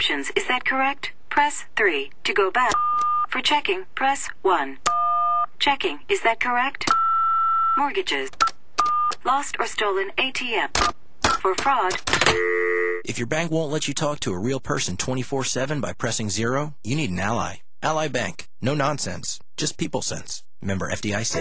options. Is that correct? Press 3. To go back. For checking, press 1. Checking. Is that correct? Mortgages. Lost or stolen ATM. For fraud. If your bank won't let you talk to a real person 24/7 by pressing 0, you need an Ally. Ally Bank. No nonsense. Just people sense. Member FDIC.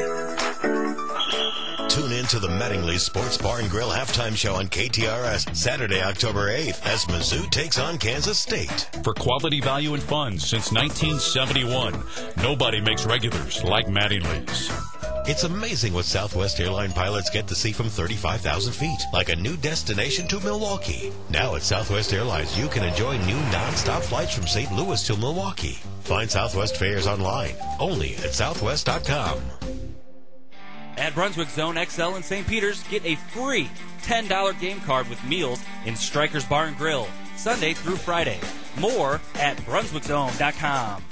Tune in to the Mattingly Sports Bar and Grill halftime show on KTRS Saturday, October 8th as Mizzou takes on Kansas State. For quality, value, and fun since 1971, nobody makes regulars like Mattingly's. It's amazing what Southwest airline pilots get to see from 35,000 feet, like a new destination to Milwaukee. Now at Southwest Airlines, you can enjoy new nonstop flights from St. Louis to Milwaukee. Find Southwest fares online, only at southwest.com. At Brunswick Zone XL in St. Peters, get a free $10 game card with meals in Stryker's Bar and Grill, Sunday through Friday. More at brunswickzone.com.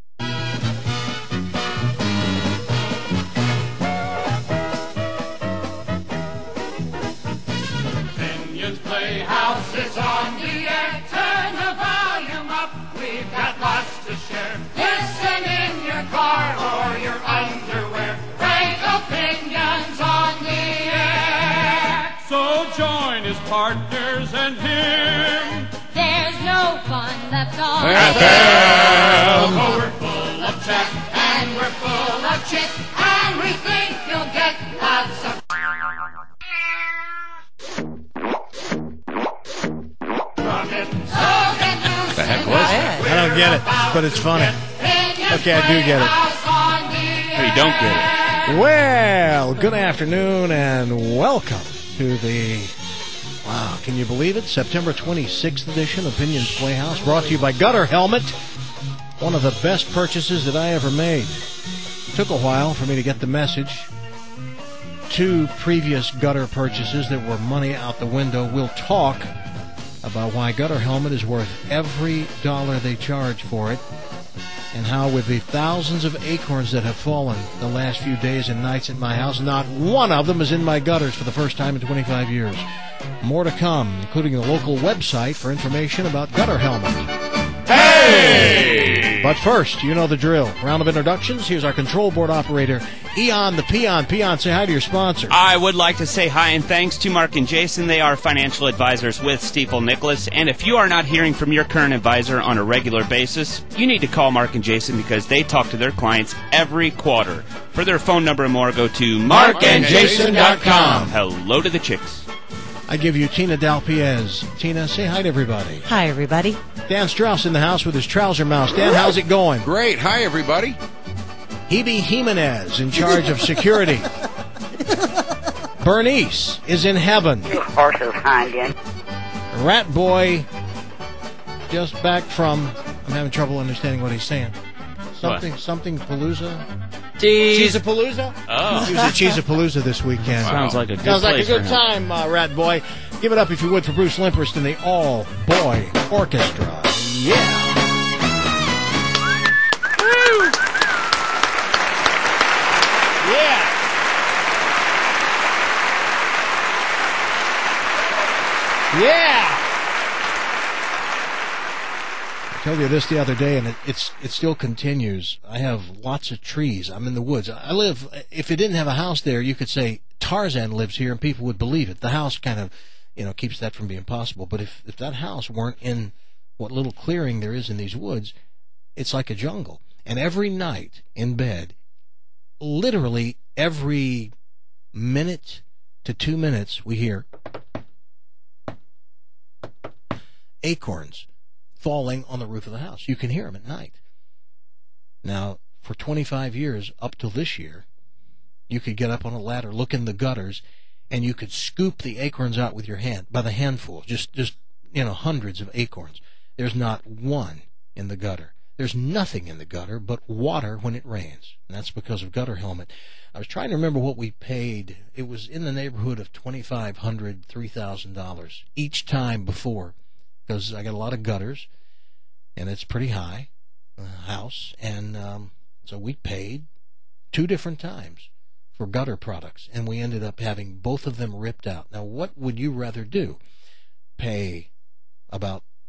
Vineyards Playhouse is on the air. Turn the volume up. We've got lots to share. Listen in your car or your underwear. Frank opinions on the air. So join his partners and him. There's no fun left on FM. Oh, we're full of chat and we're full of chit, and we think you'll get lots of from it. So get loose. The heck was that? I don't get it, but it's funny. Okay, I do get it. Oh, you don't get it. Well, good afternoon and welcome to the, wow, can you believe it? September 26th edition of Opinions Playhouse, brought to you by Gutter Helmet, one of the best purchases that I ever made. It took a while for me to get the message. 2 previous gutter purchases that were money out the window. We'll talk about why Gutter Helmet is worth every dollar they charge for it, and how with the thousands of acorns that have fallen the last few days and nights at my house, not one of them is in my gutters for the first time in 25 years. More to come, including the local website for information about Gutter Helmet. Hey! But first, you know the drill. Round of introductions. Here's our control board operator, Eon the Peon. Peon, say hi to your sponsor. I would like to say hi and thanks to Mark and Jason. They are financial advisors with Stifel Nicholas. And if you are not hearing from your current advisor on a regular basis, you need to call Mark and Jason because they talk to their clients every quarter. For their phone number and more, go to markandjason.com. Hello to the chicks. I give you Tina Dalpiez. Tina, say hi to everybody. Hi, everybody. Dan Strauss in the house with his trouser mouse. Dan, how's it going? Great. Hi, everybody. Hebe Jimenez in charge of security. Bernice is in heaven. You horses behind you. Rat Boy just back from, I'm having trouble understanding what he's saying. Something Palooza? Cheesapalooza? Oh. He was at Cheesapalooza this weekend. Wow. Sounds like a good Sounds like a place good for him. time, Rat Boy. Give it up, if you would, for Bruce Limperst and the All-Boy Orchestra. Yeah. Woo! Yeah. Yeah. I told you this the other day, and it still continues. I have lots of trees. I'm in the woods. I live, if it didn't have a house there, you could say Tarzan lives here, and people would believe it. The house kind of, keeps that from being possible. But if that house weren't in what little clearing there is in these woods, it's like a jungle. And every night in bed, literally every minute to 2 minutes, we hear acorns falling on the roof of the house. You can hear them at night. Now, for 25 years, up till this year, you could get up on a ladder, look in the gutters, and you could scoop the acorns out with your hand, by the handful, just hundreds of acorns. There's not one in the gutter. There's nothing in the gutter but water when it rains, and that's because of Gutter Helmet. I was trying to remember what we paid. It was in the neighborhood of $2,500, $3,000 each time before, because I got a lot of gutters, and it's pretty high, house, and so we paid 2 different times for gutter products, and we ended up having both of them ripped out. Now, what would you rather do? Pay about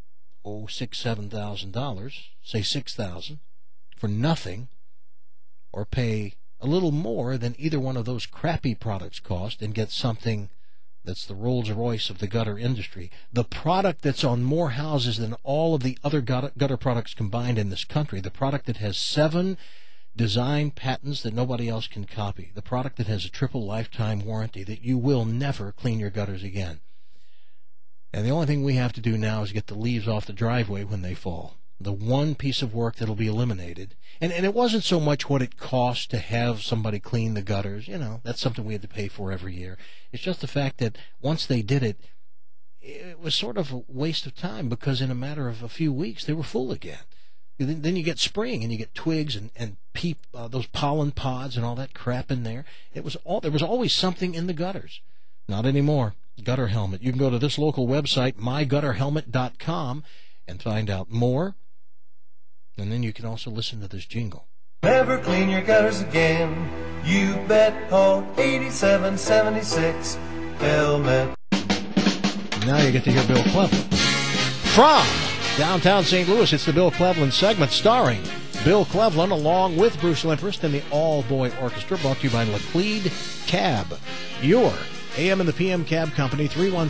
$7,000, say $6,000, for nothing, or pay a little more than either one of those crappy products cost and get something that's the Rolls-Royce of the gutter industry, the product that's on more houses than all of the other gutter products combined in this country, the product that has 7 design patents that nobody else can copy, the product that has a triple lifetime warranty that you will never clean your gutters again. And the only thing we have to do now is get the leaves off the driveway when they fall. The one piece of work that'll be eliminated. And it wasn't so much what it cost to have somebody clean the gutters. You know, that's something we had to pay for every year. It's just the fact that once they did it, it was sort of a waste of time, because in a matter of a few weeks they were full again. Then you get spring and you get twigs and those pollen pods and all that crap in there. There was always something in the gutters. Not anymore. Gutter Helmet. You can go to this local website, mygutterhelmet.com, and find out more. And then you can also listen to this jingle. Never clean your gutters again. You bet. Call 8776 Helmet. Now you get to hear Bill Cleveland. From downtown St. Louis, it's the Bill Cleveland segment starring Bill Cleveland along with Bruce Limprist and the all-boy orchestra, brought to you by Laclede Cab. Your AM and the PM Cab Company,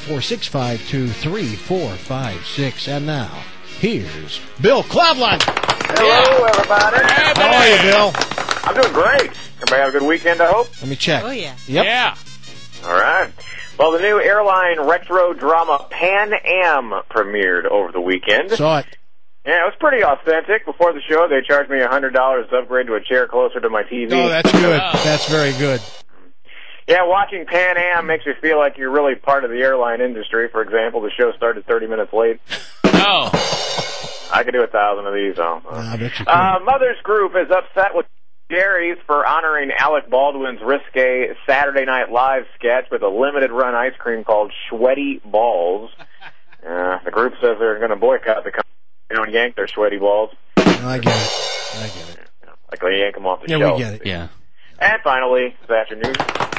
314-652-3456. And now, here's Bill Cleveland. Hello, everybody. How are you, Bill? I'm doing great. Everybody have a good weekend, I hope? Let me check. Oh, yeah. Yep. Yeah. All right. Well, the new airline retro drama Pan Am premiered over the weekend. Saw it. Yeah, it was pretty authentic. Before the show, they charged me $100 to upgrade to a chair closer to my TV. Oh, that's good. That's very good. Yeah, watching Pan Am makes you feel like you're really part of the airline industry. For example, the show started 30 minutes late. Oh. I could do 1,000 of these. I bet you could. Mother's Group is upset with Jerry's for honoring Alec Baldwin's risque Saturday Night Live sketch with a limited-run ice cream called Sweaty Balls. The group says they're going to boycott the company. They don't yank their sweaty balls. No, I get it. Like they yank them off the shelf. shelf. We get it. Yeah. And finally, this afternoon,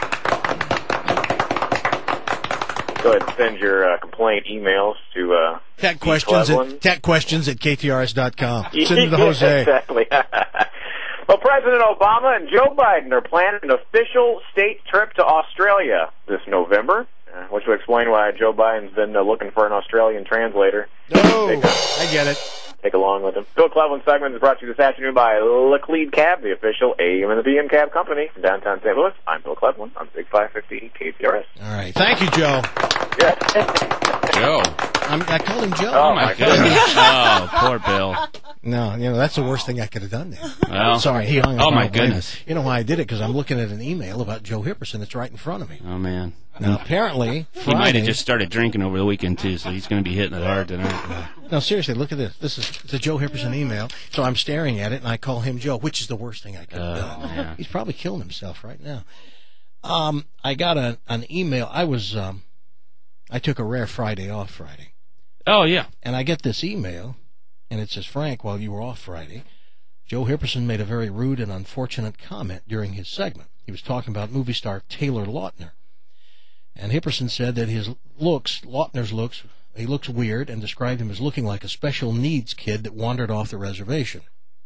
go ahead and send your complaint emails to tech questions at ktrs.com. Send them to Jose. Exactly. Well, President Obama and Joe Biden are planning an official state trip to Australia this November, which would explain why Joe Biden's been looking for an Australian translator. Oh, I get it. Take along with him. Bill Cleveland segment is brought to you this afternoon by Laclede Cab, the official AM and the PM Cab Company from downtown St. Louis. I'm Bill Cleveland on Big 550 KTRS. All right. Thank you, Joe. Yeah. Joe. I called him Joe. Oh, my goodness. Oh, poor Bill. No, that's the worst thing I could have done there. Well, sorry, he hung up. Oh, my goodness. You know why I did it? Because I'm looking at an email about Joe Hipperson that's right in front of me. Oh, man. Now, apparently, he might have just started drinking over the weekend, too, so he's going to be hitting it hard tonight. No, seriously, look at this. This is the Joe Hipperson email. So I'm staring at it, and I call him Joe, which is the worst thing I could have done. Yeah. He's probably killing himself right now. I got an email. I took a rare Friday off Friday. Oh, yeah. And I get this email, and it says, Frank, while you were off Friday, Joe Hipperson made a very rude and unfortunate comment during his segment. He was talking about movie star Taylor Lautner. And Hipperson said that Lautner's looks, he looks weird, and described him as looking like a special needs kid that wandered off the reservation.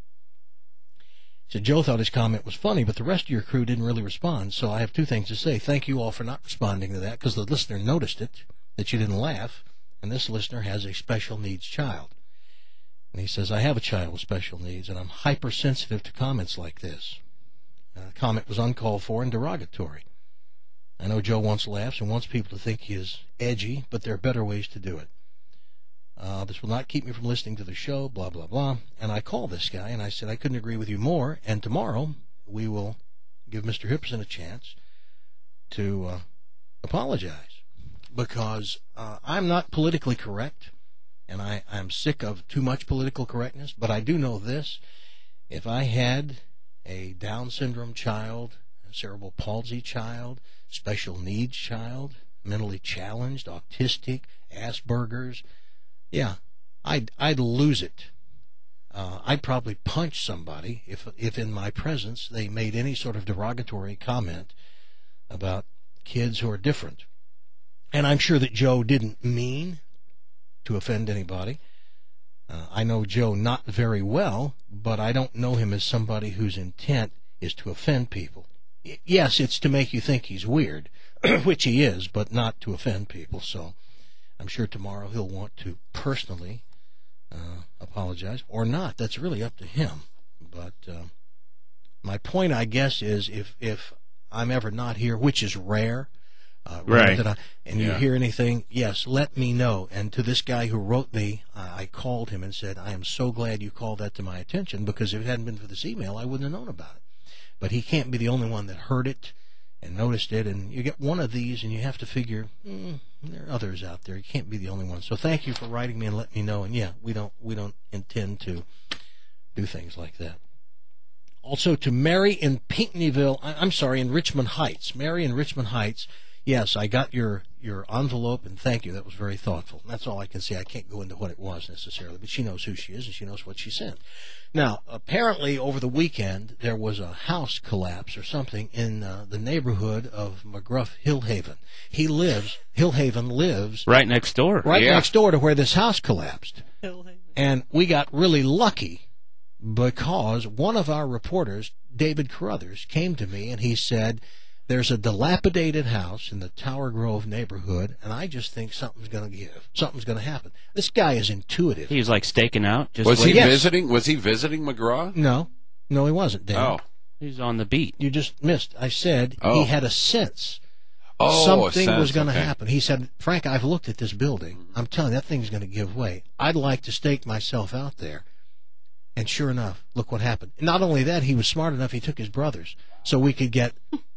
He said Joe thought his comment was funny, but the rest of your crew didn't really respond, so I have two things to say. Thank you all for not responding to that, because the listener noticed it, that you didn't laugh, and this listener has a special needs child. And he says, I have a child with special needs, and I'm hypersensitive to comments like this. The comment was uncalled for and derogatory. I know Joe wants laughs and wants people to think he is edgy, but there are better ways to do it. This will not keep me from listening to the show, blah, blah, blah. And I called this guy, and I said I couldn't agree with you more, and tomorrow we will give Mr. Hipperson a chance to apologize, because I'm not politically correct, and I'm sick of too much political correctness, but I do know this. If I had a Down syndrome child, a cerebral palsy child, special needs child, mentally challenged, autistic, Asperger's, yeah, I'd lose it. I'd probably punch somebody if in my presence they made any sort of derogatory comment about kids who are different. And I'm sure that Joe didn't mean to offend anybody, I know Joe not very well, but I don't know him as somebody whose intent is to offend people. Yes, it's to make you think he's weird, which he is, but not to offend people. So I'm sure tomorrow he'll want to personally apologize, or not. That's really up to him. But my point, I guess, is if I'm ever not here, which is rare, right, you hear anything, yes, let me know. And to this guy who wrote me, I called him and said, I am so glad you called that to my attention, because if it hadn't been for this email, I wouldn't have known about it. But he can't be the only one that heard it and noticed it, and you get one of these, and you have to figure, there are others out there. You can't be the only one. So thank you for writing me and letting me know. And yeah, we don't intend to do things like that. Also to Mary in in Richmond Heights. Mary in Richmond Heights. Yes, I got your envelope, and thank you. That was very thoughtful. That's all I can say. I can't go into what it was necessarily, but she knows who she is, and she knows what she sent. Now, apparently over the weekend, there was a house collapse or something in the neighborhood of McGruff Hillhaven. Hillhaven lives right next door. Next door to where this house collapsed. And we got really lucky because one of our reporters, David Carruthers, came to me and he said, there's a dilapidated house in the Tower Grove neighborhood, and I just think something's going to give. Something's going to happen. This guy is intuitive. He was like staking out. Was he visiting McGraw? No, he wasn't, Dan. Oh. He's on the beat. You just missed. I said he had a sense. Something was going to happen. He said, Frank, I've looked at this building. I'm telling you, that thing's going to give way. I'd like to stake myself out there. And sure enough, look what happened. Not only that, he was smart enough, he took his brothers. So we could get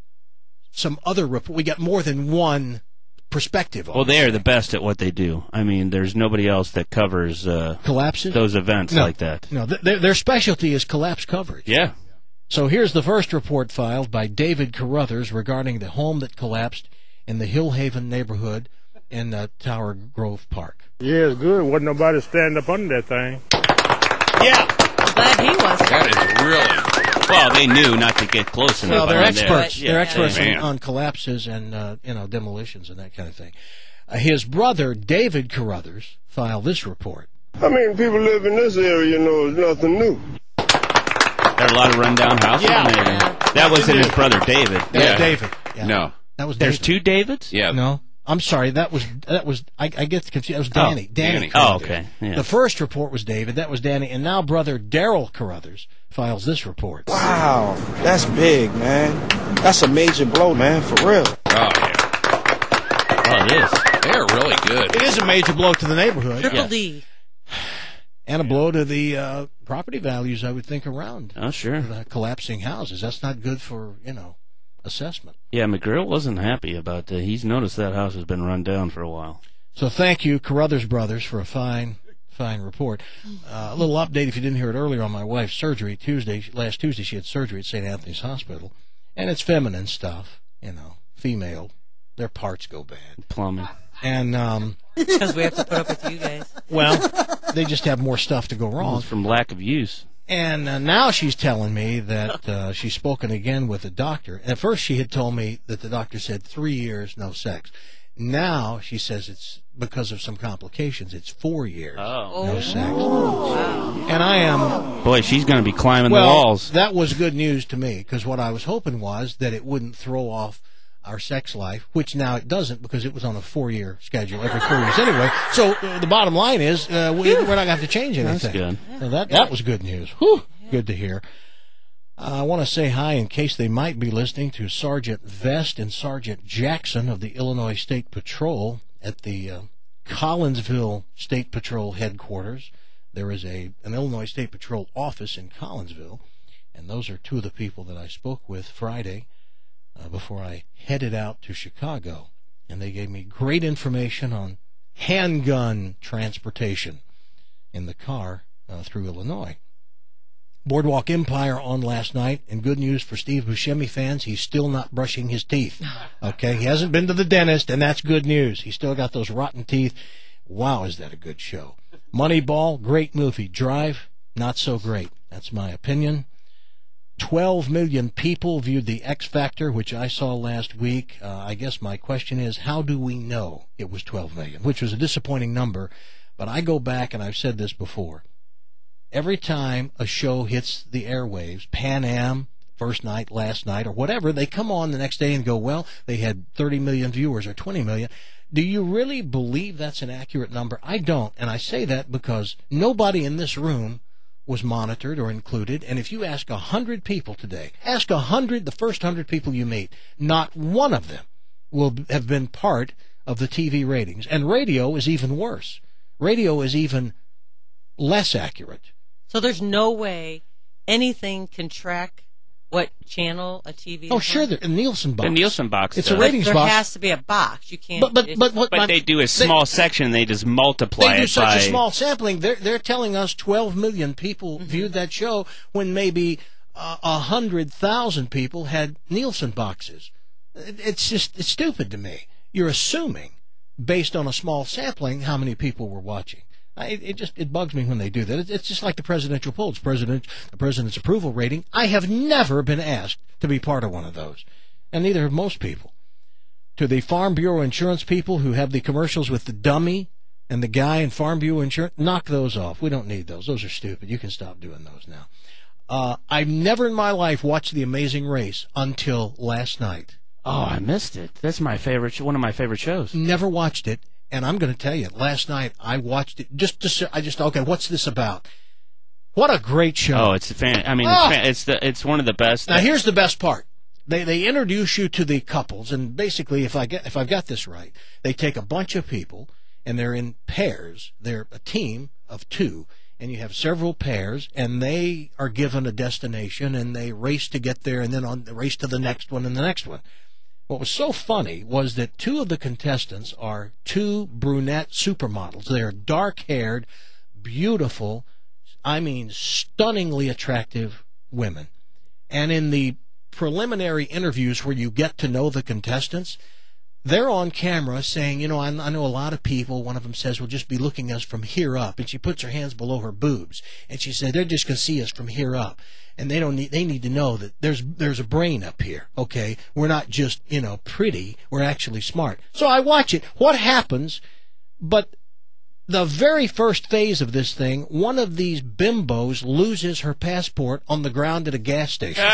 some other report. We got more than one perspective on they are the best at what they do. I mean, there's nobody else that covers collapses, those events like that. No, their specialty is collapse coverage. Yeah. So here's the first report filed by David Carruthers regarding the home that collapsed in the Hillhaven neighborhood in Tower Grove Park. Yeah, it's good. Wasn't nobody standing up under that thing. Yeah. Glad he wasn't. That is really... Well, they knew not to get close enough. Well, they're experts. There. They're experts on collapses and demolitions and that kind of thing. His brother, David Carruthers, filed this report. I mean, people live in this area, it's nothing new. There are a lot of rundown houses. Yeah. That wasn't his brother, David. That's David. Yeah. No. That was There's David. two Davids? Yeah. No. I'm sorry, that was I get confused. That was Danny. Danny. Oh, okay. Yeah. The first report was David, that was Danny, and now brother Daryl Carruthers files this report. Wow, that's big, man. That's a major blow, man, for real. Oh, yeah. Oh, it is. They're really good. It is a major blow to the neighborhood. Triple D. And a blow to the property values, I would think, around the collapsing houses. That's not good for, assessment. Yeah, McGrill wasn't happy about that. He's noticed that house has been run down for a while. So thank you, Carruthers Brothers, for a fine report. A little update if you didn't hear it earlier on my wife's surgery. Last Tuesday she had surgery at St. Anthony's Hospital. And it's feminine stuff, female. Their parts go bad. Plumbing. And because we have to put up with you guys. Well, they just have more stuff to go wrong. It's from lack of use. And now she's telling me that she's spoken again with the doctor. At first she had told me that the doctor said 3 years, no sex. Now she says it's because of some complications. It's 4 years, no sex. Wow. And I am... Boy, she's going to be climbing the walls. That was good news to me, because what I was hoping was that it wouldn't throw off our sex life, which now it doesn't, because it was on a 4-year schedule every 4 years anyway. So the bottom line is we're not going to have to change anything. That's good. So that was good news. Whew, good to hear. I want to say hi in case they might be listening to Sergeant Vest and Sergeant Jackson of the Illinois State Patrol at the Collinsville State Patrol headquarters. There is an Illinois State Patrol office in Collinsville, and those are two of the people that I spoke with Friday before I headed out to Chicago, and they gave me great information on handgun transportation in the car through Illinois. Boardwalk Empire on last night, and good news for Steve Buscemi fans, he's still not brushing his teeth. Okay, he hasn't been to the dentist, and that's good news. He's still got those rotten teeth. Wow, is that a good show. Moneyball, great movie. Drive, not so great. That's my opinion. 12 million people viewed the X Factor, which I saw last week. I guess my question is, how do we know it was 12 million, which was a disappointing number. But I go back, and I've said this before. Every time a show hits the airwaves, Pan Am, first night, last night, or whatever, they come on the next day and go, well, they had 30 million viewers or 20 million. Do you really believe that's an accurate number? I don't, and I say that because nobody in this room was monitored or included, and if you ask 100 people today, ask 100, the first 100 people you meet, not one of them will have been part of the TV ratings. And radio is even worse. Radio is even less accurate. So there's no way anything can track what channel a TV is Oh, sure, on? a Nielsen box. The Nielsen box. It's does. a ratings there box. has to be a box. You can't. But they do a small section. They just multiply They do it such by a small sampling. They're telling us 12 million people viewed that show when maybe 100,000 people had Nielsen boxes. It's stupid to me. You're assuming, based on a small sampling, how many people were watching. It bugs me when they do that. It's just like the presidential polls, the president's approval rating. I have never been asked to be part of one of those, and neither have most people. To the Farm Bureau insurance people who have the commercials with the dummy and the guy in Farm Bureau insurance, knock those off. We don't need those. Those are stupid. You can stop doing those now. I've never in my life watched The Amazing Race until last night. Oh, I missed it. That's my favorite. One of my favorite shows. Never watched it. And I'm going to tell you, last night I watched it okay, what's this about? What a great show! Oh, it's it's one of the best. Now here's the best part. They introduce you to the couples, and basically, if I've got this right, they take a bunch of people and they're in pairs. They're a team of two, and you have several pairs, and they are given a destination, and they race to get there, and then race to the next one and the next one. What was so funny was that two of the contestants are two brunette supermodels. They are dark-haired, beautiful, stunningly attractive women. And in the preliminary interviews where you get to know the contestants, they're on camera saying, I know a lot of people, one of them says, will just be looking at us from here up. And she puts her hands below her boobs. And she said, they're just going to see us from here up. And they need to know that there's a brain up here, okay? We're not just, pretty. We're actually smart. So I watch it. What happens? But the very first phase of this thing, one of these bimbos loses her passport on the ground at a gas station.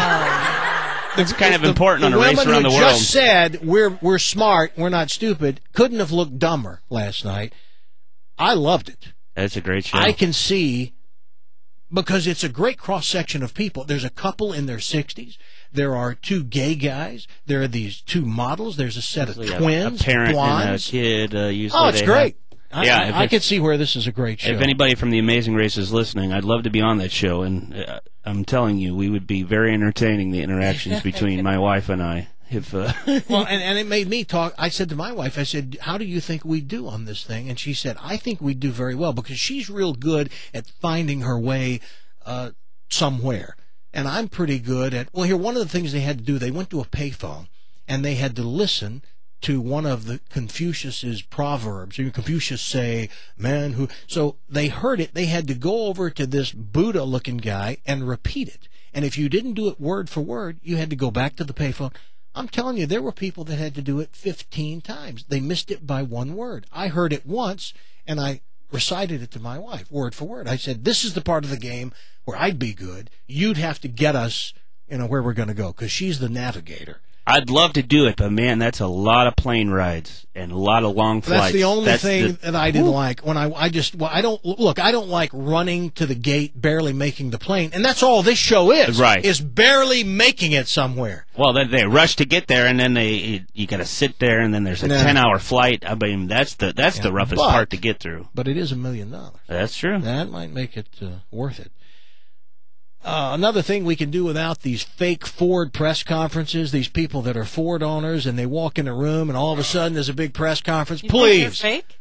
It's kind of important on a race around the world. The just said we're smart, we're not stupid, couldn't have looked dumber last night. I loved it. It's a great show. I can see, because it's a great cross-section of people. There's a couple in their 60s. There are two gay guys. There are these two models. There's a set of twins, a parent blondes. and a kid. Usually it's great. I can see where this is a great show. If anybody from The Amazing Race is listening, I'd love to be on that show, and I'm telling you, we would be very entertaining, the interactions between my wife and I. Well, and it made me talk. I said to my wife, I said, how do you think we do on this thing? And she said, I think we do very well, because she's real good at finding her way somewhere. And I'm pretty good at, one of the things they had to do, they went to a payphone, and they had to listen to one of the Confucius's proverbs. Confucius say, man who... So they heard it. They had to go over to this Buddha-looking guy and repeat it. And if you didn't do it word for word, you had to go back to the payphone. I'm telling you, there were people that had to do it 15 times. They missed it by one word. I heard it once, and I recited it to my wife, word for word. I said, this is the part of the game where I'd be good. You'd have to get us, where we're going to go, because she's the navigator. I'd love to do it, but man, that's a lot of plane rides and a lot of long flights. That's the only thing that I didn't like. When I don't like running to the gate, barely making the plane, and that's all this show is. Right. Is barely making it somewhere. Well, then they rush to get there, and then you got to sit there, and then there's a 10-hour flight. I mean, that's the roughest part to get through. But it is $1 million. That's true. That might make it worth it. Another thing we can do without these fake Ford press conferences, these people that are Ford owners, and they walk in a room and all of a sudden there's a big press conference. Please. They're fake?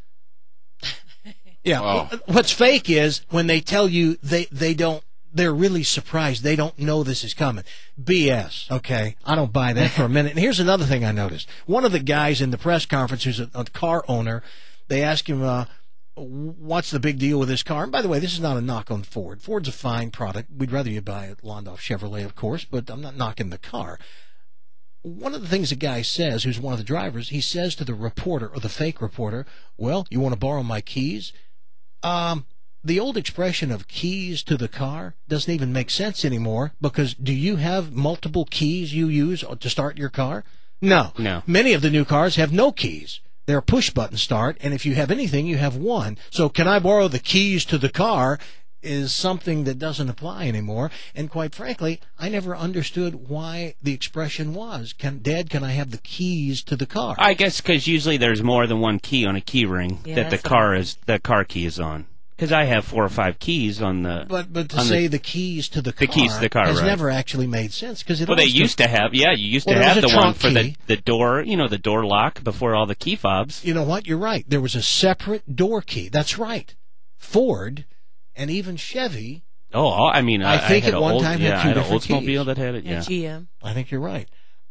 Yeah. Wow. What's fake is when they tell you they're really surprised. They don't know this is coming. BS. Okay. I don't buy that for a minute. And here's another thing I noticed. One of the guys in the press conference who's a car owner, they ask him, what's the big deal with this car? And by the way, this is not a knock on Ford. Ford's a fine product. We'd rather you buy a Landau Chevrolet, of course, but I'm not knocking the car. One of the things the guy says, who's one of the drivers, he says to the reporter, or the fake reporter, well, you want to borrow my keys? The old expression of keys to the car doesn't even make sense anymore, because do you have multiple keys you use to start your car? No. Many of the new cars have no keys. They're a push-button start, and if you have anything, you have one. So can I borrow the keys to the car is something that doesn't apply anymore. And quite frankly, I never understood why the expression was, Dad, can I have the keys to the car? I guess because usually there's more than one key on a key ring that the car key is on. Because I have 4 or 5 keys on the. But to say the keys to the car, has never actually made sense, because they used to have. Yeah, you used to have the one for the door. The door lock before all the key fobs. You know what? You're right. There was a separate door key. That's right. Ford and even Chevy. Oh, I mean, I think at one time had two different keys. Oldsmobile that had it. Yeah, GM. I think you're right.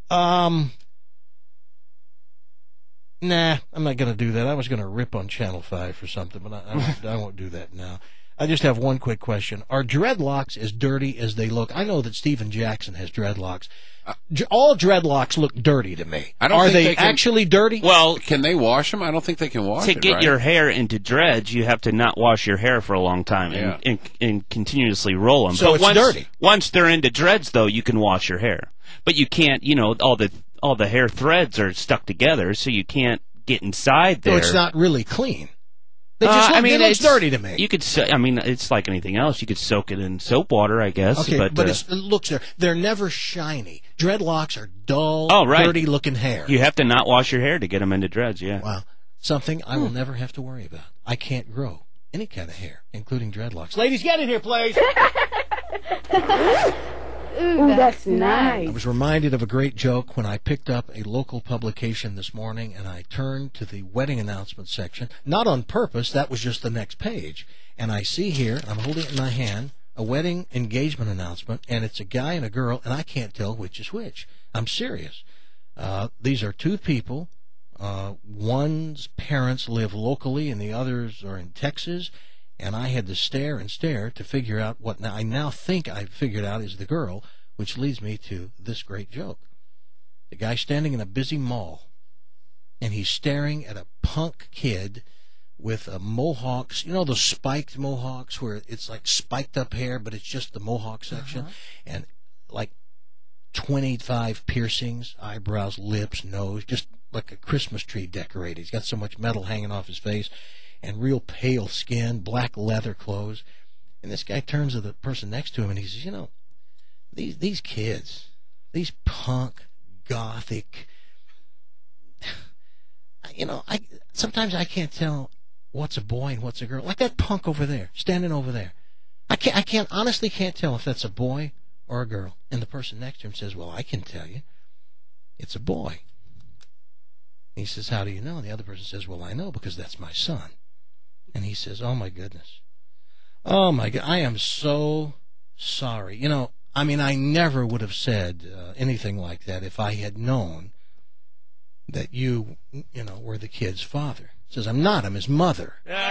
Nah, I'm not going to do that. I was going to rip on Channel 5 for something, but I won't do that now. I just have one quick question. Are dreadlocks as dirty as they look? I know that Steven Jackson has dreadlocks. All dreadlocks look dirty to me. Are they actually dirty? Well, can they wash them? I don't think they can wash it. To get your hair into dreads, you have to not wash your hair for a long time and continuously roll them. So but it's dirty. Once they're into dreads, though, you can wash your hair. But you can't, all the hair threads are stuck together, so you can't get inside there. So it's not really clean. They just look, it looks dirty to me. You could, it's like anything else. You could soak it in soap water, I guess. Okay, but it looks there. They're never shiny. Dreadlocks are dull, dirty-looking hair. You have to not wash your hair to get them into dreads. Yeah. Wow, something I will never have to worry about. I can't grow any kind of hair, including dreadlocks. Ladies, get in here, please. Ooh, that's nice. I was reminded of a great joke when I picked up a local publication this morning, and I turned to the wedding announcement section, not on purpose, that was just the next page, and I see here, I'm holding it in my hand, a wedding engagement announcement, and it's a guy and a girl, and I can't tell which is which. I'm serious. These are two people. One's parents live locally, and the others are in Texas. And I had to stare and stare to figure out what I now think I've figured out is the girl, which leads me to this great joke. The guy's standing in a busy mall, and he's staring at a punk kid with mohawks, those spiked mohawks where it's like spiked up hair, but it's just the mohawk section, and like 25 piercings, eyebrows, lips, nose, just like a Christmas tree decorated. He's got so much metal hanging off his face. And real pale skin, black leather clothes. And this guy turns to the person next to him and he says, these kids, these punk, gothic, sometimes I can't tell what's a boy and what's a girl. Like that punk over there, standing over there. I honestly can't tell if that's a boy or a girl. And the person next to him says, well, I can tell you. It's a boy. He says, how do you know? And the other person says, well, I know because that's my son. And he says, oh, my goodness. Oh, my God. I am so sorry. I never would have said anything like that if I had known that you were the kid's father. He says, I'm not. I'm his mother.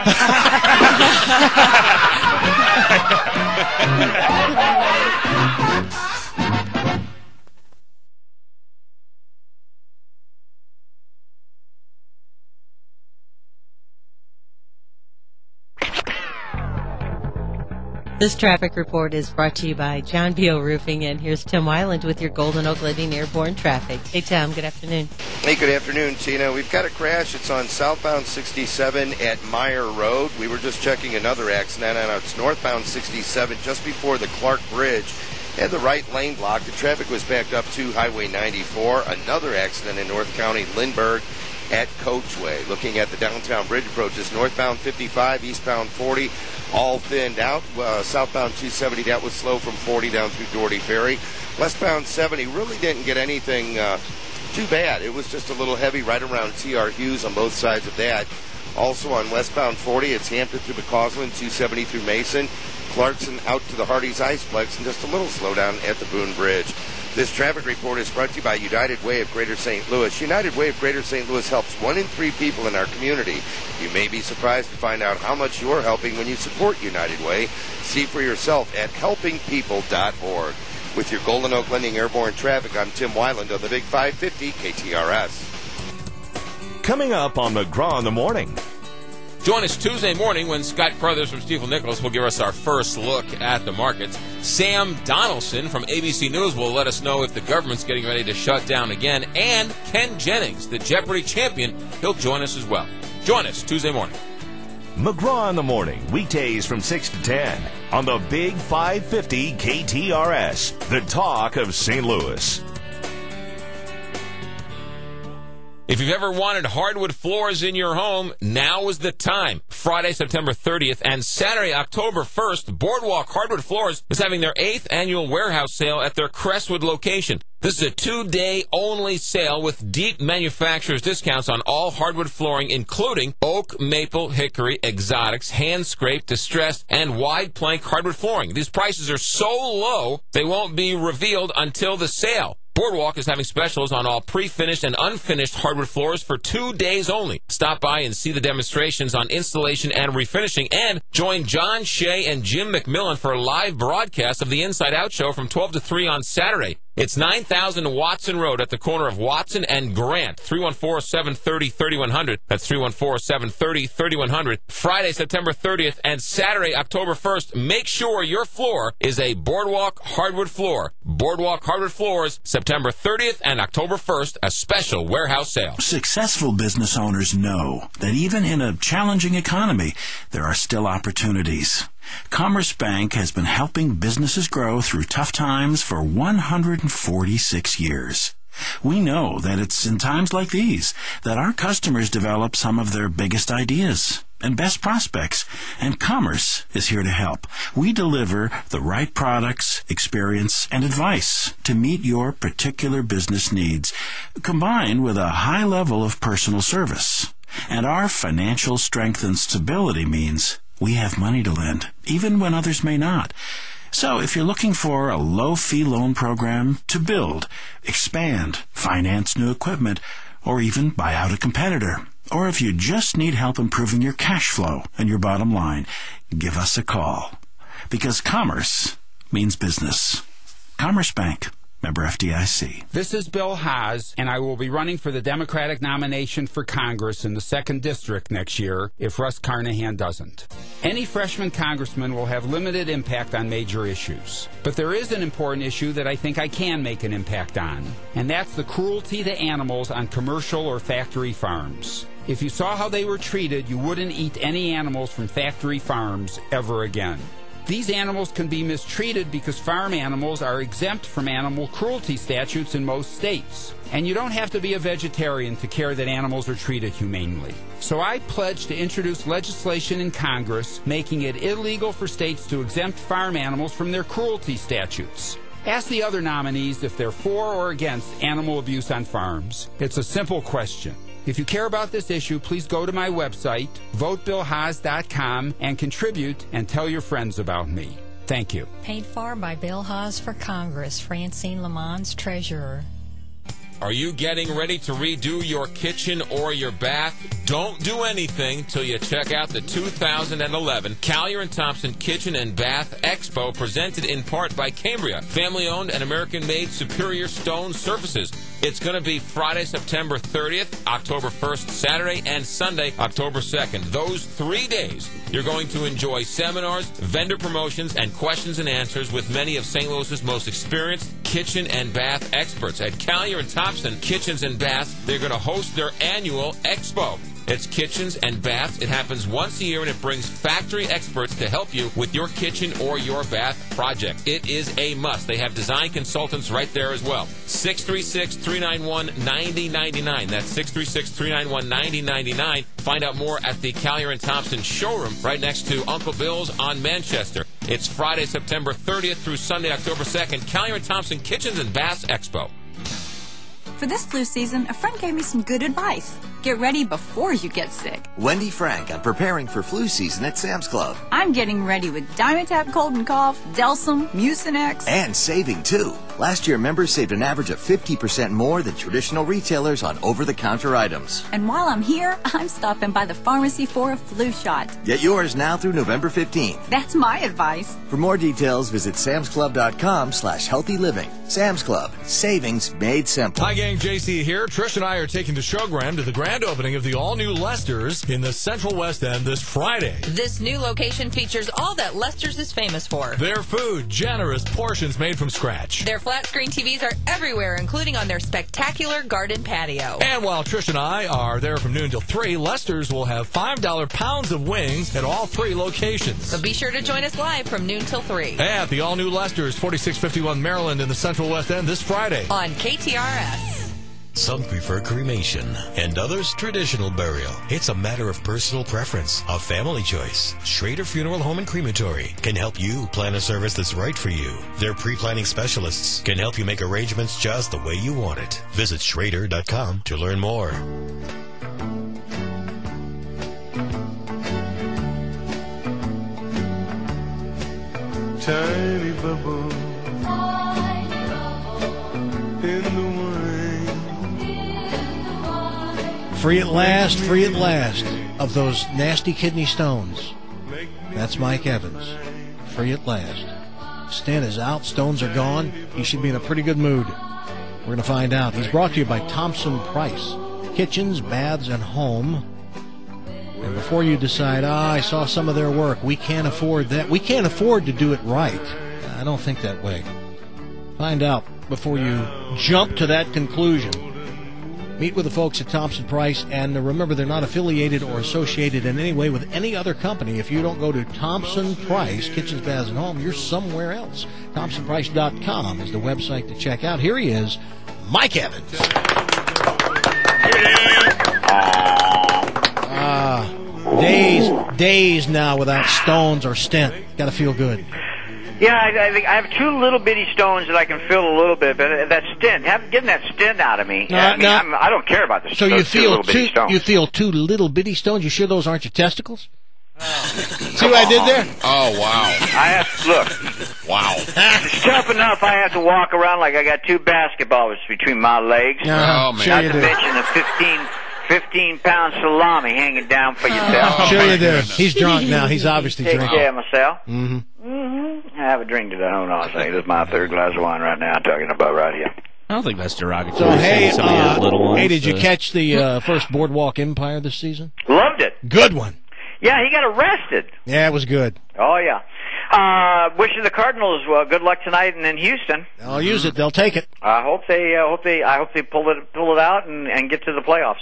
This traffic report is brought to you by John B.O. Roofing, and here's Tim Weiland with your Golden Oak Living Airborne traffic. Hey, Tim, good afternoon. Hey, good afternoon, Tina. We've got a crash. It's on southbound 67 at Meyer Road. We were just checking another accident, and it's northbound 67 just before the Clark Bridge. Had the right lane blocked. The traffic was backed up to Highway 94. Another accident in North County, Lindbergh at Coachway. Looking at the downtown bridge approaches, northbound 55, eastbound 40, all thinned out. Southbound 270, that was slow from 40 down through Doherty Ferry. Westbound 70 really didn't get anything too bad. It was just a little heavy right around T.R. Hughes on both sides of that. Also on westbound 40, it's Hampton through McCausland, 270 through Mason, Clarkson out to the Hardee's Iceplex, and just a little slowdown at the Boone Bridge. This traffic report is brought to you by United Way of Greater St. Louis. United Way of Greater St. Louis helps 1 in 3 people in our community. You may be surprised to find out how much you're helping when you support United Way. See for yourself at helpingpeople.org. With your Golden Oak Lending Airborne Traffic, I'm Tim Weiland on the Big 550 KTRS. Coming up on McGraw in the Morning. Join us Tuesday morning when Scott Crothers from Stifel Nicholas will give us our first look at the markets. Sam Donaldson from ABC News will let us know if the government's getting ready to shut down again. And Ken Jennings, the Jeopardy champion, he'll join us as well. Join us Tuesday morning. McGraw in the Morning, weekdays from 6 to 10 on the Big 550 KTRS, the talk of St. Louis. If you've ever wanted hardwood floors in your home, now is the time. Friday, September 30th and Saturday, October 1st, Boardwalk Hardwood Floors is having their 8th annual warehouse sale at their Crestwood location. This is a 2-day only sale with deep manufacturer's discounts on all hardwood flooring, including oak, maple, hickory, exotics, hand-scraped, distressed, and wide plank hardwood flooring. These prices are so low, they won't be revealed until the sale. Boardwalk is having specials on all pre-finished and unfinished hardwood floors for 2 days only. Stop by and see the demonstrations on installation and refinishing, and join John Shea and Jim McMillan for a live broadcast of the Inside Out Show from 12 to 3 on Saturday. It's 9000 Watson Road at the corner of Watson and Grant, 314-730-3100. That's 314-730-3100. Friday, September 30th and Saturday, October 1st. Make sure your floor is a Boardwalk hardwood floor. Boardwalk Hardwood Floors, September 30th and October 1st, a special warehouse sale. Successful business owners know that even in a challenging economy, there are still opportunities. Commerce Bank has been helping businesses grow through tough times for 146 years. We know that it's in times like these that our customers develop some of their biggest ideas and best prospects, and Commerce is here to help. We deliver the right products, experience, and advice to meet your particular business needs, combined with a high level of personal service. And our financial strength and stability means we have money to lend, even when others may not. So if you're looking for a low-fee loan program to build, expand, finance new equipment, or even buy out a competitor, or if you just need help improving your cash flow and your bottom line, give us a call. Because commerce means business. Commerce Bank. Member FDIC. This is Bill Haas, and I will be running for the Democratic nomination for Congress in the 2nd District next year if Russ Carnahan doesn't. Any freshman congressman will have limited impact on major issues. But there is an important issue that I think I can make an impact on, and that's the cruelty to animals on commercial or factory farms. If you saw how they were treated, you wouldn't eat any animals from factory farms ever again. These animals can be mistreated because farm animals are exempt from animal cruelty statutes in most states. And you don't have to be a vegetarian to care that animals are treated humanely. So I pledge to introduce legislation in Congress making it illegal for states to exempt farm animals from their cruelty statutes. Ask the other nominees if they're for or against animal abuse on farms. It's a simple question. If you care about this issue, please go to my website, votebillhaas.com, and contribute and tell your friends about me. Thank you. Paid for by Bill Haas for Congress, Francine Lamons, Treasurer. Are you getting ready to redo your kitchen or your bath? Don't do anything till you check out the 2011 Collier & Thompson Kitchen and Bath Expo, presented in part by Cambria, family-owned and American-made superior stone surfaces. It's going to be Friday, September 30th, October 1st, Saturday, and Sunday, October 2nd. Those 3 days, you're going to enjoy seminars, vendor promotions, and questions and answers with many of St. Louis's most experienced kitchen and bath experts. At Collier & Thompson Kitchens and Baths, they're going to host their annual expo. It's kitchens and baths. It happens once a year, and it brings factory experts to help you with your kitchen or your bath project. It is a must. They have design consultants right there as well. 636-391-9099. That's 636-391-9099. Find out more at the Collier & Thompson showroom right next to Uncle Bill's on Manchester. It's Friday, September 30th through Sunday, October 2nd. Collier & Thompson Kitchens and Baths Expo. For this flu season, a friend gave me some good advice. Get ready before you get sick. Wendy Frank on preparing for flu season at Sam's Club. I'm getting ready with Dimetapp Cold and Cough, Delsum, Mucinex. And saving, too. Last year, members saved an average of 50% more than traditional retailers on over-the-counter items. And while I'm here, I'm stopping by the pharmacy for a flu shot. Get yours now through November 15th. That's my advice. For more details, visit samsclub.com/healthyliving. Sam's Club. Savings made simple. Hi, gang. JC here. Trish and I are taking the showgram to the Grand grand opening of the all-new Lester's in the Central West End this Friday. This new location features all that Lester's is famous for. Their food, generous portions made from scratch. Their flat-screen TVs are everywhere, including on their spectacular garden patio. And while Trish and I are there from noon till 3, Lester's will have $5 pounds of wings at all 3 locations. So be sure to join us live from noon till 3. At the all-new Lester's, 4651 Maryland in the Central West End this Friday. On KTRS. Some prefer cremation, and others traditional burial. It's a matter of personal preference, a family choice. Schrader Funeral Home and Crematory can help you plan a service that's right for you. Their pre-planning specialists can help you make arrangements just the way you want it. Visit Schrader.com to learn more. Tiny bubble in the Free at last of those nasty kidney stones. That's Mike Evans. Free at last. Stent is out, stones are gone. He should be in a pretty good mood. We're going to find out. He's brought to you by Thompson Price. Kitchens, baths, and home. And before you decide, I saw some of their work, we can't afford that. We can't afford to do it right. I don't think that way. Find out before you jump to that conclusion. Meet with the folks at Thompson Price, and remember, they're not affiliated or associated in any way with any other company. If you don't go to Thompson Price, Kitchens, Baths, and Home, you're somewhere else. ThompsonPrice.com is the website to check out. Here he is, Mike Evans. Days now without stones or stent. Got to feel good. Yeah, I have 2 little bitty stones that I can feel a little bit, but that stent, getting that stent out of me. I don't care about the So those two little bitty stones. You feel 2 little bitty stones? You sure those aren't your testicles? See what I did there? Oh, wow. Look. Wow. It's tough enough I have to walk around like I got 2 basketballs between my legs. Oh, man. Not to mention the 15-pound salami hanging down for yourself. Sure you do. He's drunk now. He's obviously Take drinking. care of myself. Mm-hmm. I have a drink today. Hold on a second. This is my 3rd glass of wine right now I'm talking about right here. I don't think that's derogatory. So, hey, some of your little ones, did you catch the first Boardwalk Empire this season? Loved it. Good one. Yeah, he got arrested. Yeah, it was good. Oh, yeah. Wishing the Cardinals good luck tonight and in Houston. They'll use it. They'll take it. I hope they pull it out and get to the playoffs.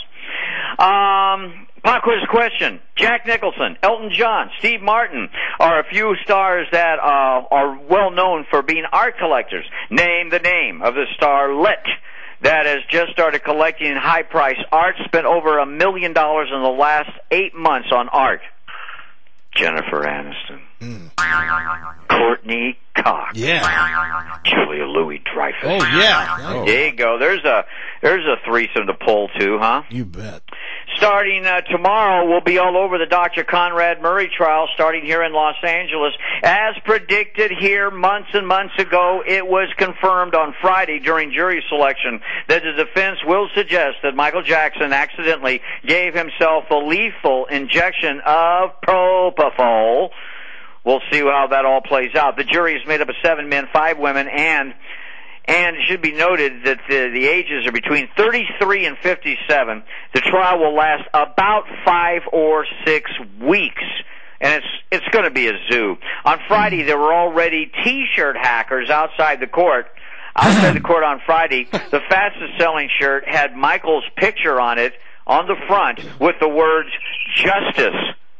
Pop quiz question. Jack Nicholson, Elton John, Steve Martin are a few stars that are well known for being art collectors. Name the name of the starlet that has just started collecting high-priced art, spent over $1 million in the last 8 months on art. Jennifer Aniston. Courtney Cox. Yeah. Julia Louis-Dreyfus. Oh, yeah. There you go. There's a threesome to pull to, huh? You bet. Starting tomorrow, we'll be all over the Dr. Conrad Murray trial, starting here in Los Angeles. As predicted here months and months ago, it was confirmed on Friday during jury selection that the defense will suggest that Michael Jackson accidentally gave himself a lethal injection of propofol. We'll see how that all plays out. The jury is made up of 7 men, 5 women, and it should be noted that the ages are between 33 and 57. The trial will last about 5 or 6 weeks, and it's going to be a zoo. On Friday, there were already T-shirt hackers outside the court. Outside the court on Friday, the fastest-selling shirt had Michael's picture on it on the front with the words "Justice,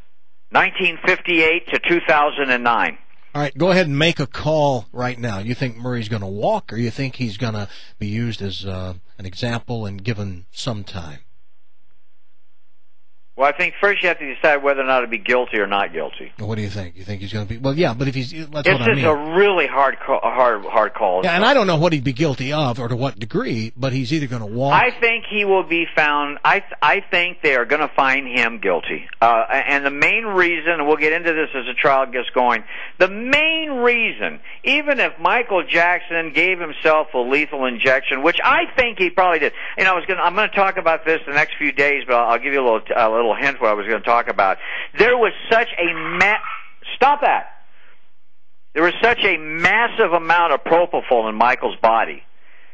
1958 to 2009." All right, go ahead and make a call right now. You think Murray's going to walk, or you think he's going to be used as an example and given some time? Well, I think first you have to decide whether or not to be guilty or not guilty. What do you think? You think he's going to be? Well, yeah, but if he's, that's what I mean. It's a really hard call. Yeah, and I don't know what he'd be guilty of or to what degree, but he's either going to walk. I think he will be found. I think they are going to find him guilty. And the main reason, and we'll get into this as the trial gets going. The main reason, even if Michael Jackson gave himself a lethal injection, which I think he probably did. You know, I'm going to talk about this the next few days, but I'll give you a little hint what I was going to talk about. There was such a stop that. There was such a massive amount of propofol in Michael's body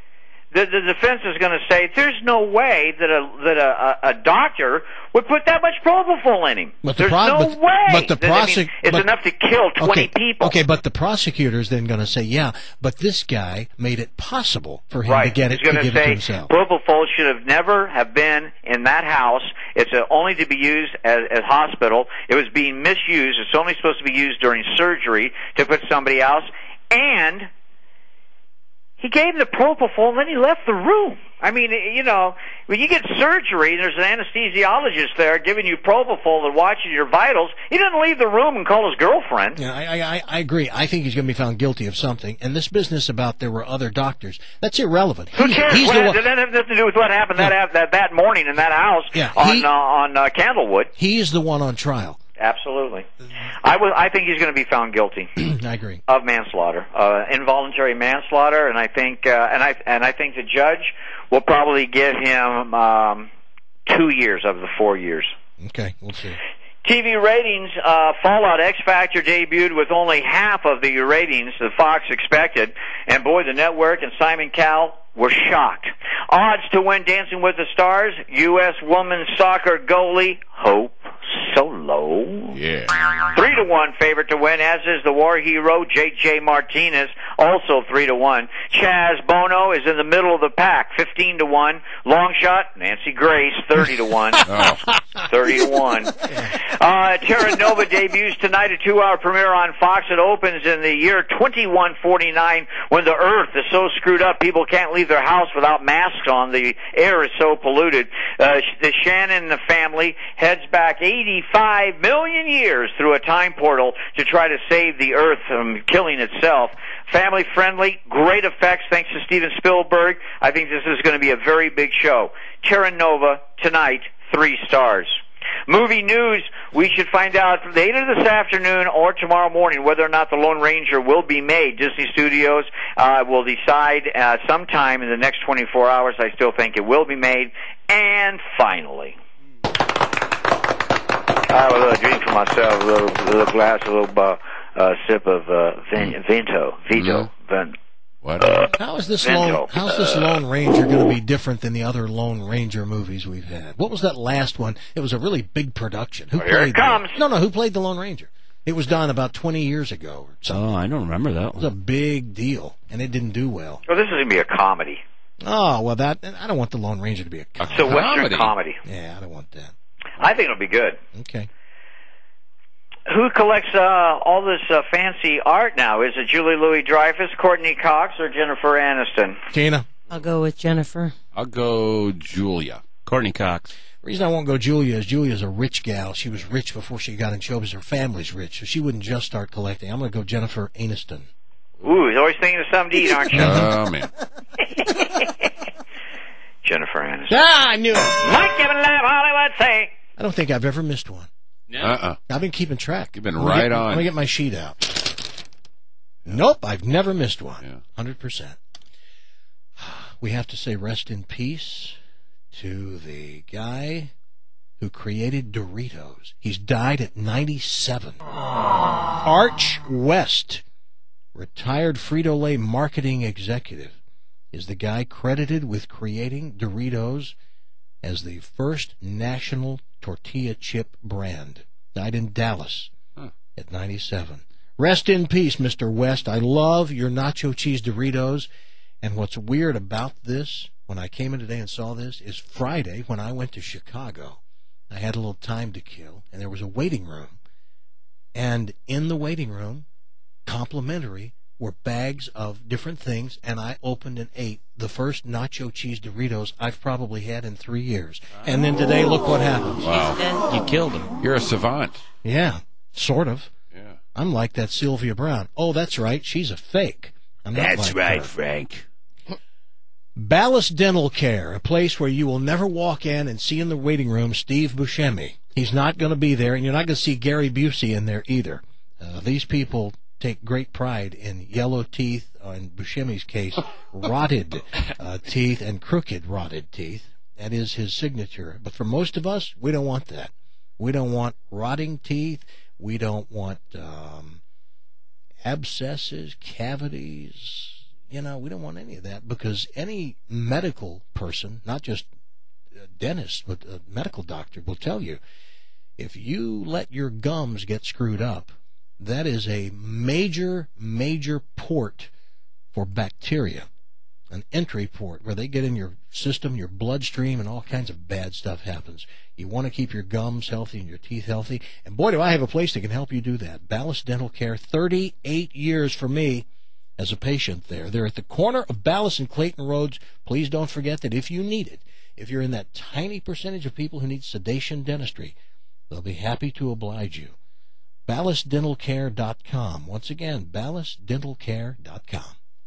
the defense is going to say there's no way that a doctor would put that much propofol in him. There's no way. It's enough to kill 20 people. Okay, but the prosecutor's then going to say, yeah, but this guy made it possible for him to get it to give it to himself. Propofol should have never have been in that house. It's only to be used as hospital. It was being misused. It's only supposed to be used during surgery to put somebody else. And he gave the propofol, and then he left the room. I mean, you know, when you get surgery, and there's an anesthesiologist there giving you propofol and watching your vitals. He doesn't leave the room and call his girlfriend. Yeah, I agree. I think he's going to be found guilty of something. And this business about there were other doctors, that's irrelevant. Who cares? That has nothing to do with what happened that morning in that house on Candlewood. He's the one on trial. Absolutely. I think he's going to be found guilty. I agree. Of manslaughter, involuntary manslaughter, and I think the judge will probably give him 2 years of the 4 years. Okay, we'll see. TV ratings, Fallout X Factor debuted with only half of the ratings that Fox expected, and boy, the network and Simon Cowell were shocked. Odds to win Dancing with the Stars, U.S. women's soccer goalie Hope Solo. Yeah. 3-1 favorite to win, as is the war hero J.J. Martinez, also 3-1. Chaz Bono is in the middle of the pack, 15-1. Long shot, Nancy Grace, 30-1. 30-1. Terra Nova debuts tonight, a 2-hour premiere on Fox. It opens in the year 2149 when the Earth is so screwed up people can't leave their house without masks on. The air is so polluted. The Shannon family heads back 85 million years through a time portal to try to save the Earth from killing itself. Family friendly, great effects thanks to Steven Spielberg. I think this is going to be a very big show. Terra Nova tonight, 3 stars. Movie news, we should find out later this afternoon or tomorrow morning whether or not The Lone Ranger will be made. Disney Studios will decide sometime in the next 24 hours. I still think it will be made. And finally, I have a little drink for myself, a little glass, a little sip of Vito. What? How's this Lone Ranger going to be different than the other Lone Ranger movies we've had? What was that last one? It was a really big production. Here it comes. Who played the Lone Ranger? It was done about 20 years ago or something. Oh, I don't remember that one. It was a big deal, and it didn't do well. Well, this is going to be a comedy. Oh, well, I don't want the Lone Ranger to be a comedy. It's a Western comedy. Yeah, I don't want that. I think it'll be good. Okay. Who collects all this fancy art now? Is it Julie Louis-Dreyfus, Courtney Cox, or Jennifer Aniston? Tina? I'll go with Jennifer. I'll go Julia. Courtney Cox. The reason I won't go Julia is Julia's a rich gal. She was rich before she got in showbiz. Her family's rich, so she wouldn't just start collecting. I'm going to go Jennifer Aniston. Ooh, he's always thinking of something to eat, aren't you? Oh, man. Jennifer Aniston. Ah, I knew it. Mike Gibbon Live Hollywood say. I don't think I've ever missed one. No. I've been keeping track. You've been right on. Let me get my sheet out. Nope, I've never missed one. 100%. We have to say rest in peace to the guy who created Doritos. He's died at 97. Arch West, retired Frito-Lay marketing executive, is the guy credited with creating Doritos as the first national tortilla chip brand. Died in Dallas at 97. Rest in peace, Mr. West. I love your nacho cheese Doritos. And what's weird about this, when I came in today and saw this, is Friday when I went to Chicago, I had a little time to kill, and there was a waiting room. And in the waiting room, complimentary, were bags of different things, and I opened and ate the first nacho cheese Doritos I've probably had in 3 years. And then today, look what happens. Wow. You killed him. You're a savant. Yeah, sort of. Yeah. I'm like that Sylvia Brown. Oh, that's right, she's a fake. I'm not That's like right, her. Frank. Ballast Dental Care, a place where you will never walk in and see in the waiting room Steve Buscemi. He's not going to be there, and you're not going to see Gary Busey in there either. These people take great pride in yellow teeth, in Buscemi's case, rotted teeth and crooked rotted teeth. That is his signature. But for most of us, we don't want that. We don't want rotting teeth. We don't want abscesses, cavities, we don't want any of that, because any medical person, not just a dentist, but a medical doctor, will tell you, if you let your gums get screwed up, that is a major, major port for bacteria, an entry port where they get in your system, your bloodstream, and all kinds of bad stuff happens. You want to keep your gums healthy and your teeth healthy, and boy, do I have a place that can help you do that. Ballas Dental Care, 38 years for me as a patient there. They're at the corner of Ballas and Clayton Roads. Please don't forget that if you need it, if you're in that tiny percentage of people who need sedation dentistry, they'll be happy to oblige you. BallasDentalCare.com. Once again, BallasDentalCare.com.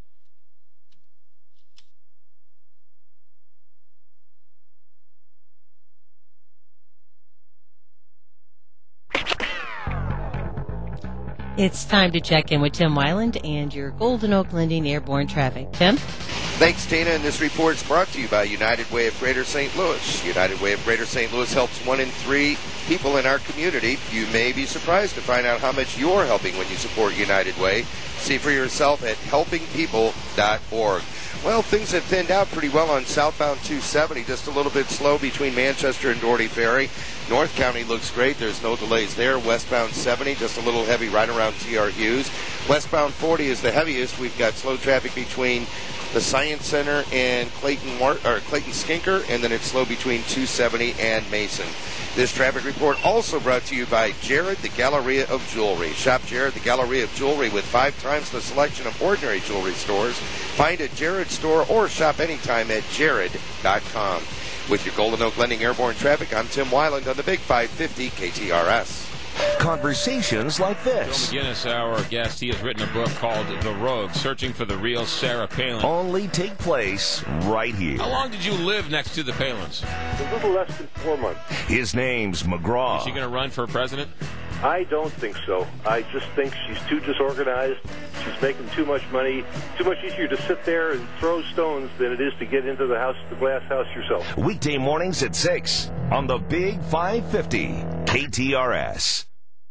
It's time to check in with Tim Weiland and your Golden Oak Lending Airborne Traffic. Tim? Thanks, Tina, and this report is brought to you by United Way of Greater St. Louis. United Way of Greater St. Louis helps 1 in 3 people in our community. You may be surprised to find out how much you're helping when you support United Way. See for yourself at helpingpeople.org. Well, things have thinned out pretty well on southbound 270, just a little bit slow between Manchester and Doherty Ferry. North County looks great. There's no delays there. Westbound 70, just a little heavy right around T.R. Hughes. Westbound 40 is the heaviest. We've got slow traffic between the Science Center and Clayton Skinker, and then it's slow between 270 and Mason. This traffic report also brought to you by Jared, the Galleria of Jewelry. Shop Jared, the Galleria of Jewelry, with 5 times the selection of ordinary jewelry stores. Find a Jared store or shop anytime at jared.com. With your Golden Oak Lending Airborne Traffic, I'm Tim Weiland on the Big 550 KTRS. Conversations like this. Bill McGinnis, our guest, he has written a book called The Rogue, Searching for the Real Sarah Palin. Only take place right here. How long did you live next to the Palins? A little less than 4 months. His name's McGraw. Is she going to run for president? I don't think so. I just think she's too disorganized. She's making too much money. Too much easier to sit there and throw stones than it is to get into the glass house yourself. Weekday mornings at 6 on the Big 550 KTRS.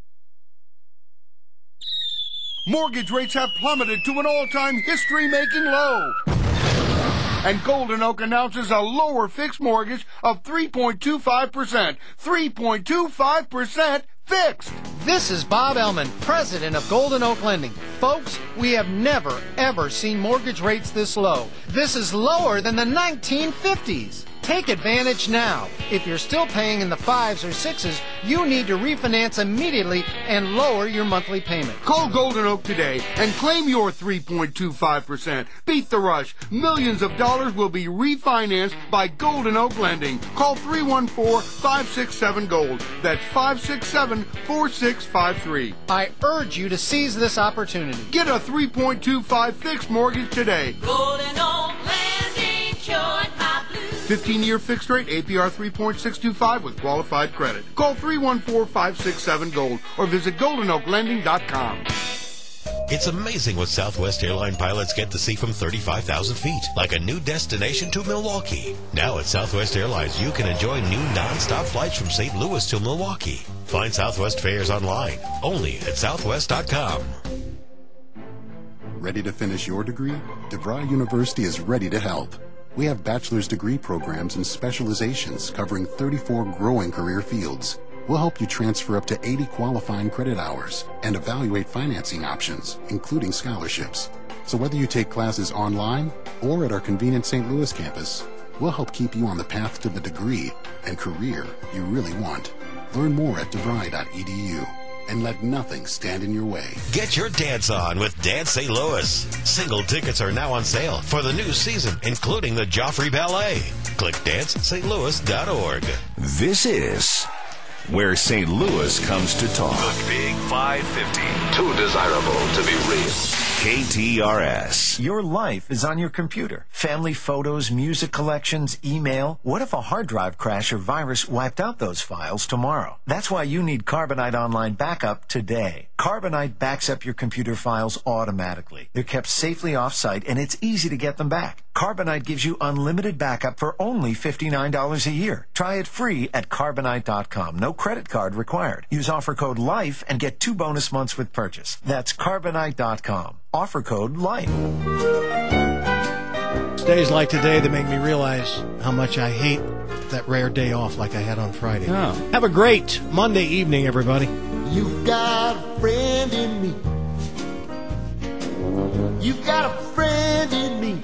Mortgage rates have plummeted to an all-time history-making low. And Golden Oak announces a lower fixed mortgage of 3.25%. 3.25% fixed. This is Bob Ellman, president of Golden Oak Lending. Folks, we have never, ever seen mortgage rates this low. This is lower than the 1950s. Take advantage now. If you're still paying in the 5s or 6s, you need to refinance immediately and lower your monthly payment. Call Golden Oak today and claim your 3.25%. Beat the rush. Millions of dollars will be refinanced by Golden Oak Lending. Call 314-567-GOLD. That's 567-4653. I urge you to seize this opportunity. Get a 3.25 fixed mortgage today. Golden Oak Lending, cured my blues. 15-year fixed rate, APR 3.625 with qualified credit. Call 314-567-GOLD or visit GoldenOakLending.com. It's amazing what Southwest airline pilots get to see from 35,000 feet, like a new destination to Milwaukee. Now at Southwest Airlines, you can enjoy new non-stop flights from St. Louis to Milwaukee. Find Southwest fares online, only at Southwest.com. Ready to finish your degree? DeVry University is ready to help. We have bachelor's degree programs and specializations covering 34 growing career fields. We'll help you transfer up to 80 qualifying credit hours and evaluate financing options, including scholarships. So whether you take classes online or at our convenient St. Louis campus, we'll help keep you on the path to the degree and career you really want. Learn more at devry.edu. And let nothing stand in your way. Get your dance on with Dance St. Louis. Single tickets are now on sale for the new season, including the Joffrey Ballet. Click dancestlouis.org. This is where St. Louis comes to talk. The Big 550. Too desirable to be real. KTRS. Your life is on your computer. Family photos, music collections, email. What if a hard drive crash or virus wiped out those files tomorrow? That's why you need Carbonite Online Backup today. Carbonite backs up your computer files automatically. They're kept safely off-site, and it's easy to get them back. Carbonite gives you unlimited backup for only $59 a year. Try it free at Carbonite.com. No credit card required. Use offer code LIFE and get 2 bonus months with purchase. That's Carbonite.com. Offer code LIFE. It's days like today that make me realize how much I hate that rare day off like I had on Friday. Oh. Have a great Monday evening, everybody. You've got a friend in me. You've got a friend in me.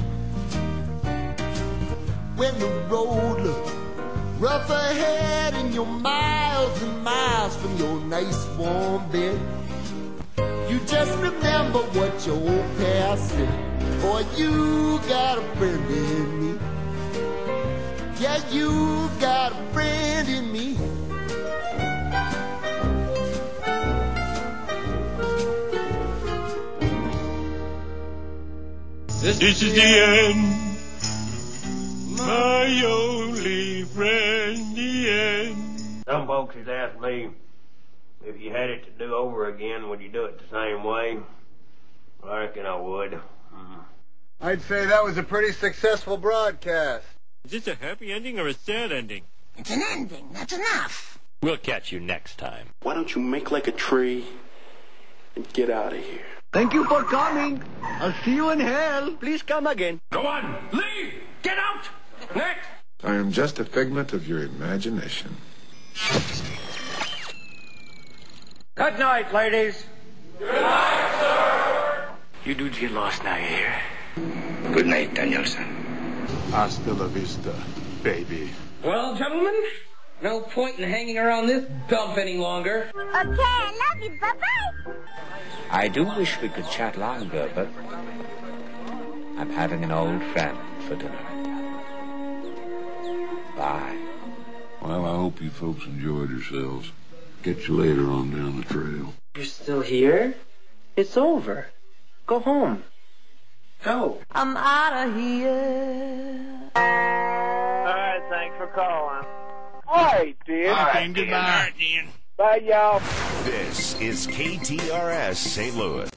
When the road looks rough ahead and you're miles and miles from your nice warm bed, you just remember what your old past said. Boy, you got a friend in me. Yeah, you got a friend in me. This is the end. My only friend, the end. Some folks has asked me, if you had it to do over again, would you do it the same way? Well, I reckon I would. I'd say that was a pretty successful broadcast. Is this a happy ending or a sad ending? It's an ending. That's enough. We'll catch you next time. Why don't you make like a tree and get out of here? Thank you for coming. I'll see you in hell. Please come again. Go on, leave, get out. Next. I am just a figment of your imagination. Good night, ladies. Good night, sir. You dudes get lost now, you hear? Good night, Danielson. Hasta la vista, baby. Well, gentlemen, no point in hanging around this dump any longer. Okay, I love you. Bye-bye. I do wish we could chat longer, but I'm having an old friend for dinner. Bye. Well, I hope you folks enjoyed yourselves. Get you later on down the trail. You're still here? It's over. Go home. Go. I'm out of here. All right, thanks for calling. All right, dear. All right, goodbye. Bye, y'all. This is KTRS St. Louis.